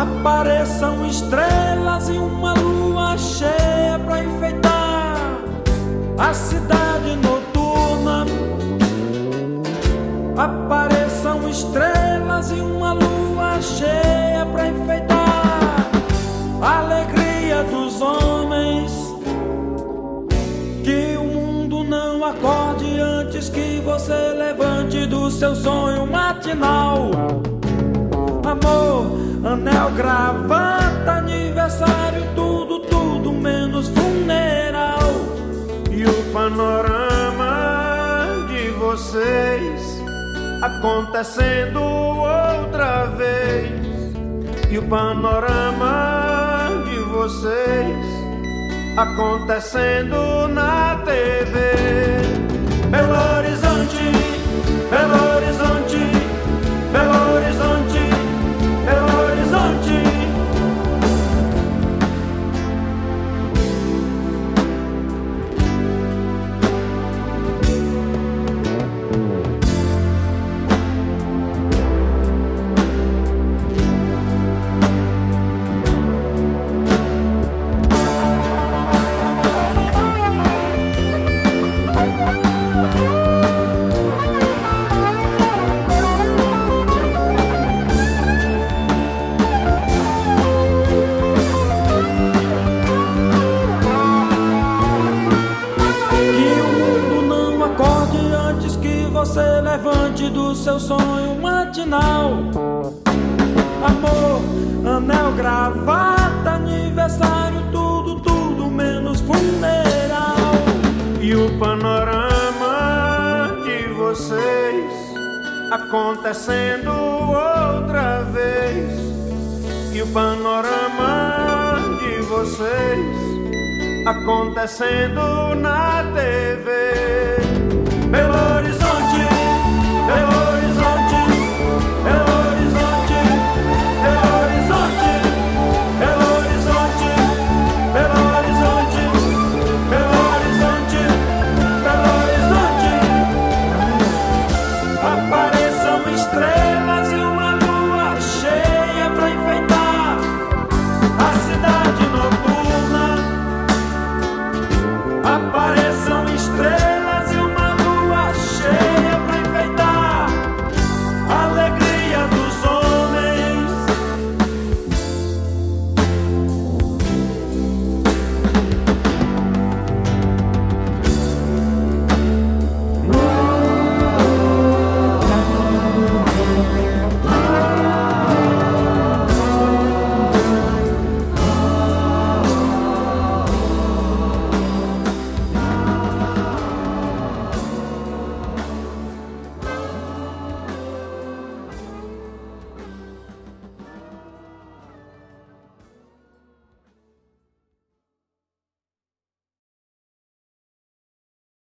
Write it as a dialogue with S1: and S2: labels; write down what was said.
S1: Apareçam estrelas e uma lua cheia pra enfeitar a cidade noturna. Apareçam estrelas e uma lua cheia pra enfeitar a alegria dos homens. Que o mundo não acorde antes que você levante do seu sonho matinal. Amor, anel, gravata, aniversário, tudo, tudo menos funeral.
S2: E o panorama de vocês acontecendo outra vez. E o panorama de vocês acontecendo na TV. Belo Horizonte, Belo Horizonte, Belo Horizonte, Belo Horizonte.
S1: Você levante do seu sonho matinal. Amor, anel, gravata, aniversário, tudo, tudo menos funeral.
S2: E o panorama de vocês acontecendo outra vez. E o panorama de vocês acontecendo na TV. Belo Horizonte,